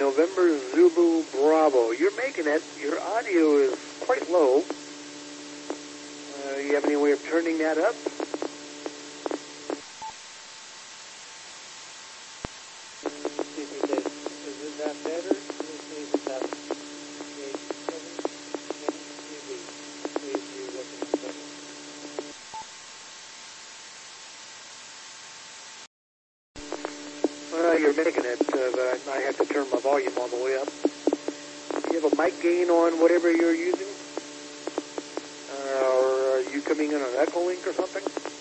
November Zulu Bravo. You're making it. Your audio is quite low. You have any way of turning that up? Is it that better? You're making it, but I have to turn my volume all the way up. Do you have a mic gain on whatever you're using? Or are you coming in on Echo Link or something?